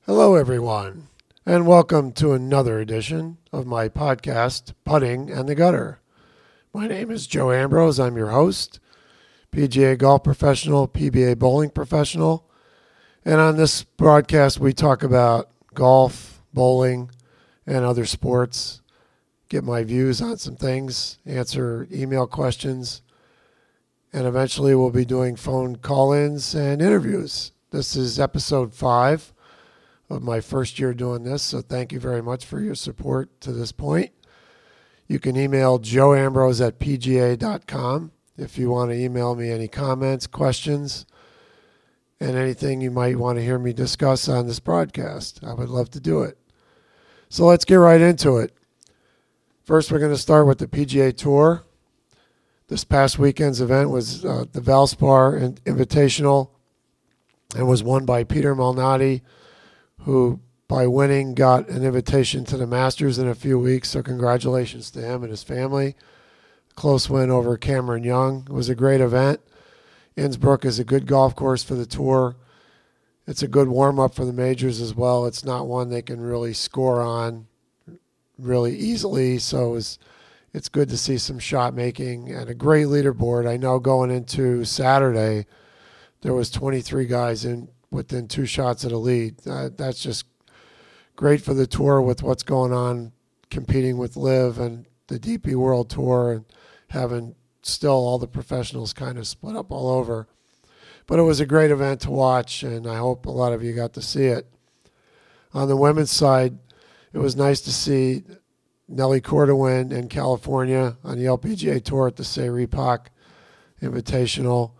Hello, everyone, and welcome to another edition of my podcast, Putting and the Gutter. My name is Joe Ambrose. I'm your host, PGA golf professional, PBA bowling professional, and on this broadcast, we talk about golf, bowling, and other sports, get my views on some things, answer email questions, and eventually we'll be doing phone call-ins and interviews. This is episode 5 of my first year doing this, so thank you very much for your support to this point. You can email joeambrose@pga.com if you want to email me any comments, questions, and anything you might want to hear me discuss on this broadcast. I would love to do it. So let's get right into it. First, we're going to start with the PGA Tour. This past weekend's event was the Valspar Invitational and was won by Peter Malnati, who, by winning, got an invitation to the Masters in a few weeks, so congratulations to him and his family. Close win over Cameron Young. It was a great event. Innsbruck is a good golf course for the Tour. It's a good warm-up for the majors as well. It's not one they can really score on really easily, so it's good to see some shot making and a great leaderboard. I know going into Saturday, there was 23 guys in within 2 shots of the lead. That's just great for the Tour with what's going on, competing with LIV and the DP World Tour and having still all the professionals kind of split up all over. But it was a great event to watch, and I hope a lot of you got to see it. On the women's side, it was nice to see Nelly Korda win in California on the LPGA Tour at the Sayri Pak Invitational.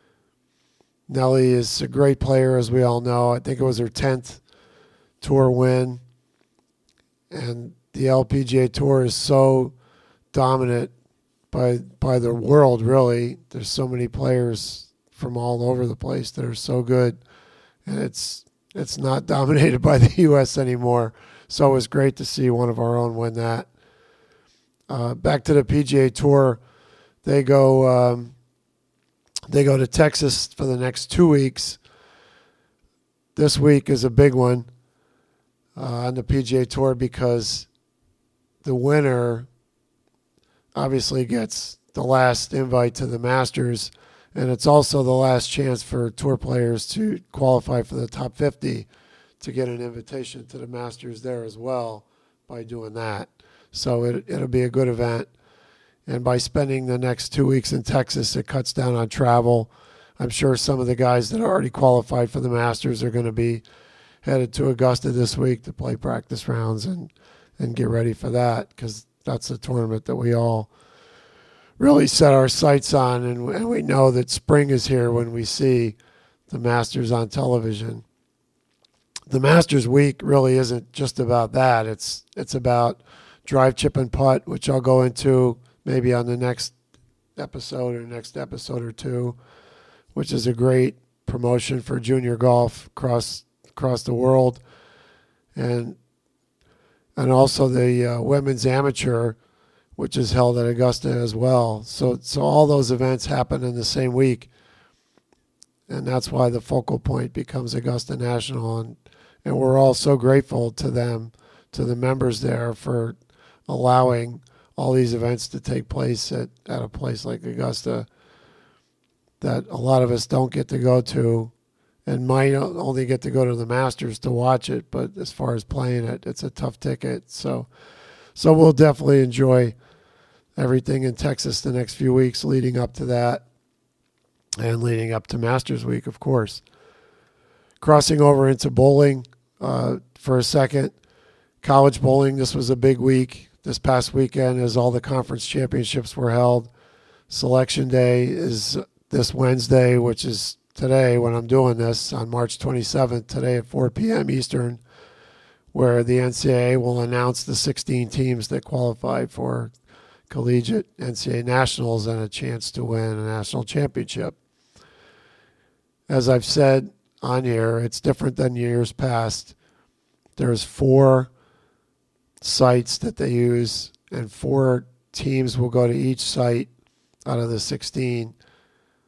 Nelly is a great player, as we all know. I think it was her 10th tour win. And the LPGA Tour is so dominant by the world, really. There's so many players from all over the place that are so good. And it's not dominated by the U.S. anymore. So it was great to see one of our own win that. Back to the PGA Tour, they go to Texas for the next 2 weeks. This week is a big one on the PGA Tour because the winner obviously gets the last invite to the Masters, and it's also the last chance for Tour players to qualify for the top 50 to get an invitation to the Masters there as well by doing that. So it'll be a good event. And by spending the next 2 weeks in Texas, it cuts down on travel. I'm sure some of the guys that are already qualified for the Masters are going to be headed to Augusta this week to play practice rounds and get ready for that, because that's a tournament that we all really set our sights on. And we know that spring is here when we see the Masters on television. The Masters week really isn't just about that. It's about drive, chip, and putt, which I'll go into maybe on the next episode or two, which is a great promotion for junior golf across the world, and also the women's amateur, which is held at Augusta as well. So all those events happen in the same week, and that's why the focal point becomes Augusta National, and we're all so grateful to them, to the members there, for allowing all these events to take place at a place like Augusta that a lot of us don't get to go to, and might only get to go to the Masters to watch it. But as far as playing it, it's a tough ticket. So we'll definitely enjoy everything in Texas the next few weeks leading up to that and leading up to Masters Week, of course. Crossing over into bowling for a second. College bowling, this was a big week. This past weekend, as all the conference championships were held. Selection Day is this Wednesday, which is today when I'm doing this, on March 27th, today at 4 p.m. Eastern, where the NCAA will announce the 16 teams that qualify for collegiate NCAA nationals and a chance to win a national championship. As I've said on here, it's different than years past. There's 4 sites that they use, and 4 teams will go to each site out of the 16.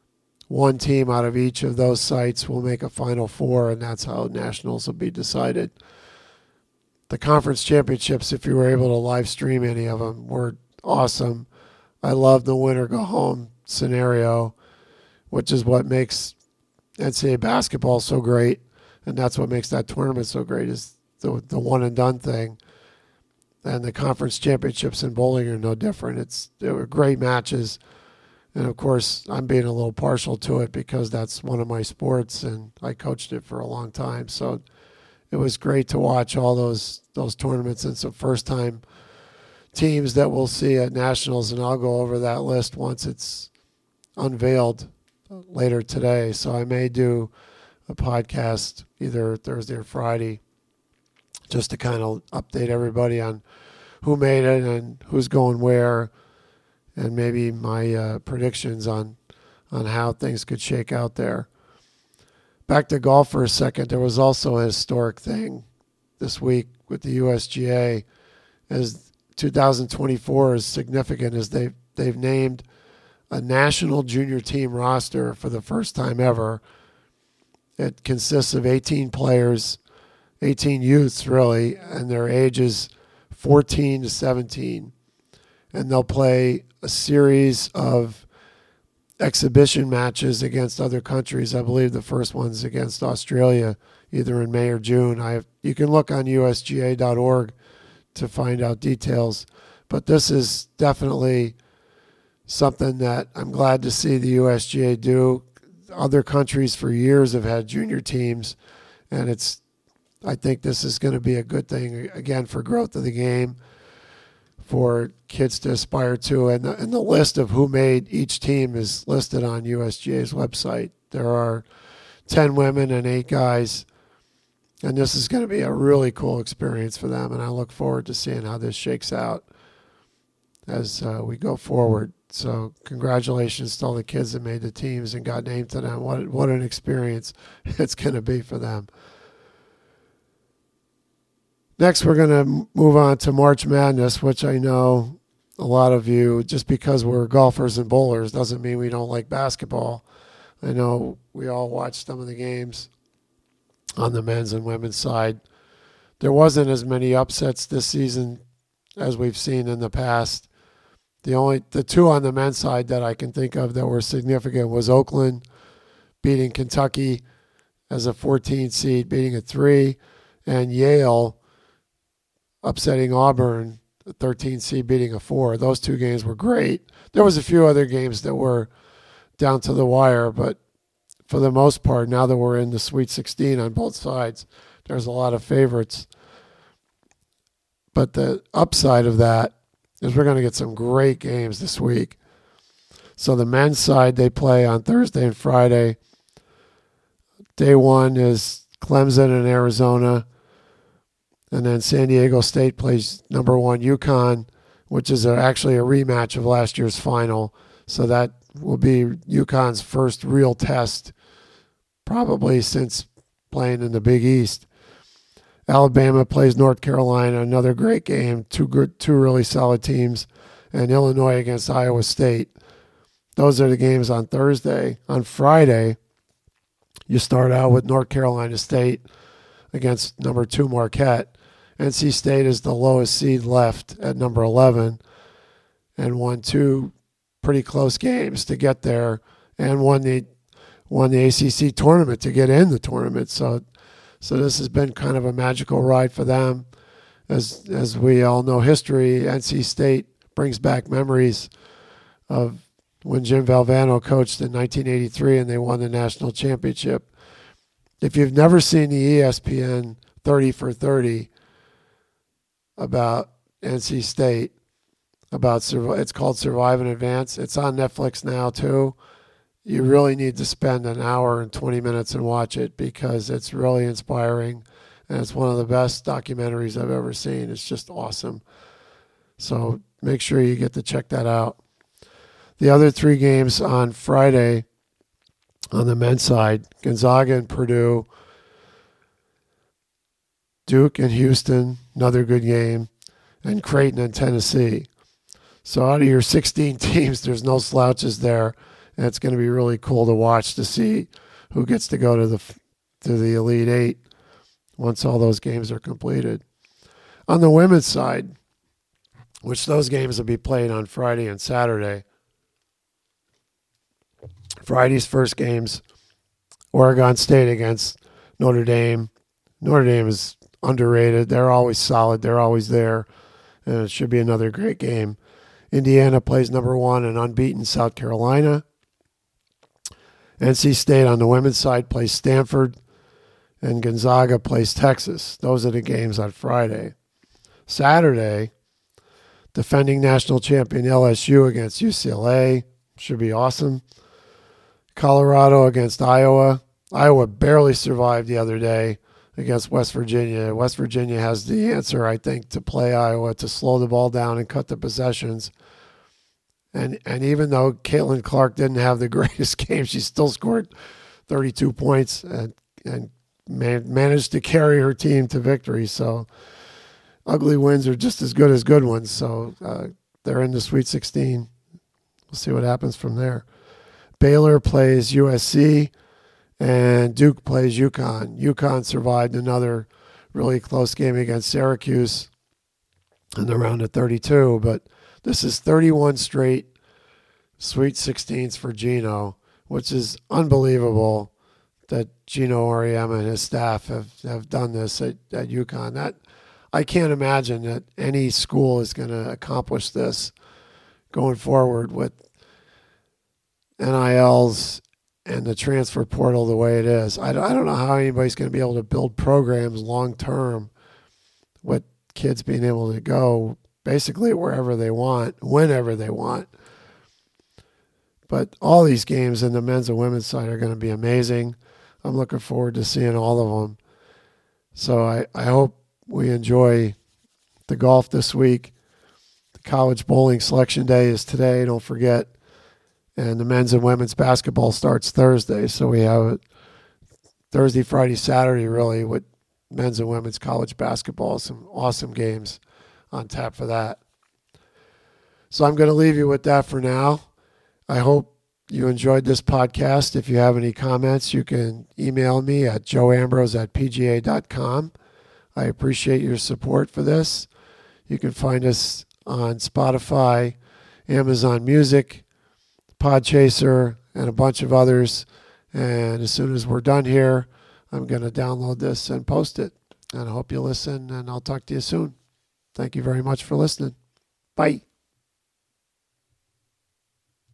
one team out of each of those sites will make a Final Four, and that's how nationals will be decided. The conference championships, if you were able to live stream any of them, were awesome. I love the winner go home scenario, which is what makes NCAA basketball so great, and that's what makes that tournament so great, is the one and done thing. And the conference championships in bowling are no different. They were great matches. And of course, I'm being a little partial to it because that's one of my sports and I coached it for a long time. So it was great to watch all those tournaments and some first time teams that we'll see at nationals, and I'll go over that list once it's unveiled later today. So I may do a podcast either Thursday or Friday just to kind of update everybody on who made it and who's going where, and maybe my predictions on how things could shake out there. Back to golf for a second. There was also a historic thing this week with the USGA, as 2024 is significant, as they've named a national junior team roster for the first time ever. It consists of 18 players, 18 youths really, and their ages 14 to 17. And they'll play a series of exhibition matches against other countries. I believe the first one's against Australia, either in May or June. You can look on usga.org to find out details. But this is definitely something that I'm glad to see the USGA do. Other countries for years have had junior teams, and I think this is going to be a good thing, again, for growth of the game, for kids to aspire to. And the list of who made each team is listed on USGA's website. There are 10 women and 8 guys, and this is going to be a really cool experience for them, and I look forward to seeing how this shakes out as we go forward. So congratulations to all the kids that made the teams and got named to them. What an experience it's going to be for them. Next, we're going to move on to March Madness, which I know a lot of you, just because we're golfers and bowlers, doesn't mean we don't like basketball. I know we all watched some of the games on the men's and women's side. There wasn't as many upsets this season as we've seen in the past. The two on the men's side that I can think of that were significant was Oakland beating Kentucky as a 14 seed, beating a 3, and Yale upsetting Auburn, a 13 seed, beating a 4. Those two games were great. There was a few other games that were down to the wire, but for the most part, now that we're in the Sweet 16 on both sides, there's a lot of favorites. But the upside of that is we're going to get some great games this week. So the men's side, they play on Thursday and Friday. Day one is Clemson and Arizona. And then San Diego State plays number 1 UConn, which is actually a rematch of last year's final. So that will be UConn's first real test, probably since playing in the Big East. Alabama plays North Carolina, another great game, two really solid teams, and Illinois against Iowa State. Those are the games on Thursday. On Friday, you start out with North Carolina State against number 2 Marquette. NC State is the lowest seed left at number 11 and won 2 pretty close games to get there and won the ACC tournament to get in the tournament. So this has been kind of a magical ride for them. As we all know history, NC State brings back memories of when Jim Valvano coached in 1983 and they won the national championship. If you've never seen the ESPN 30 for 30 about NC State, it's called Survive and Advance. It's on Netflix now too. You really need to spend an hour and 20 minutes and watch it because it's really inspiring and it's one of the best documentaries I've ever seen. It's just awesome. So make sure you get to check that out. The other 3 games on Friday on the men's side, Gonzaga and Purdue, Duke and Houston, another good game, and Creighton and Tennessee. So out of your 16 teams, there's no slouches there. And it's going to be really cool to watch to see who gets to go to the Elite Eight once all those games are completed. On the women's side, which those games will be played on Friday and Saturday. Friday's first games, Oregon State against Notre Dame. Notre Dame is underrated. They're always solid. They're always there. And it should be another great game. Indiana plays number 1 and unbeaten South Carolina. NC State on the women's side plays Stanford. And Gonzaga plays Texas. Those are the games on Friday. Saturday, defending national champion LSU against UCLA. Should be awesome. Colorado against Iowa. Iowa barely survived the other day against West Virginia. West Virginia has the answer, I think, to play Iowa, to slow the ball down and cut the possessions. And even though Caitlin Clark didn't have the greatest game, she still scored 32 points and managed to carry her team to victory. So ugly wins are just as good as good ones. So they're in the Sweet 16. We'll see what happens from there. Baylor plays USC, and Duke plays UConn. UConn survived another really close game against Syracuse in the round of 32, but this is 31 straight Sweet 16s for Gino, which is unbelievable that Gino Auriemma and his staff have done this at UConn. I can't imagine that any school is going to accomplish this going forward with NILs and the transfer portal the way it is. I don't know how anybody's going to be able to build programs long term with kids being able to go basically wherever they want, whenever they want. But all these games in the men's and women's side are going to be amazing. I'm looking forward to seeing all of them. So I hope we enjoy the golf this week. The college bowling selection day is today, don't forget. And the men's and women's basketball starts Thursday. So we have Thursday, Friday, Saturday, really, with men's and women's college basketball. Some awesome games on tap for that. So I'm going to leave you with that for now. I hope you enjoyed this podcast. If you have any comments, you can email me at joeambrose@pga.com. I appreciate your support for this. You can find us on Spotify, Amazon Music, Podchaser, and a bunch of others. And as soon as we're done here, I'm going to download this and post it. And I hope you listen, and I'll talk to you soon. Thank you very much for listening. Bye.